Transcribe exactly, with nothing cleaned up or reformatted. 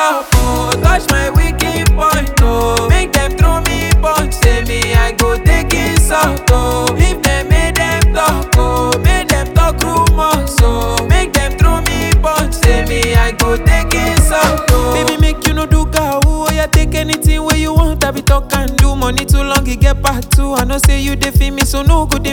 up, oh. Touch my wicked point, oh. Make them throw me punch, say me I go take it out, oh. Leave them, make them talk, oh. Make them talk rumors, oh. Make them throw me punch, say me I go take it out, oh. Baby, make you no do cow, oh. Yeah, take anything where you want, I be talk and do. Money too long, you get back too. I know say you dey feel me, so no good.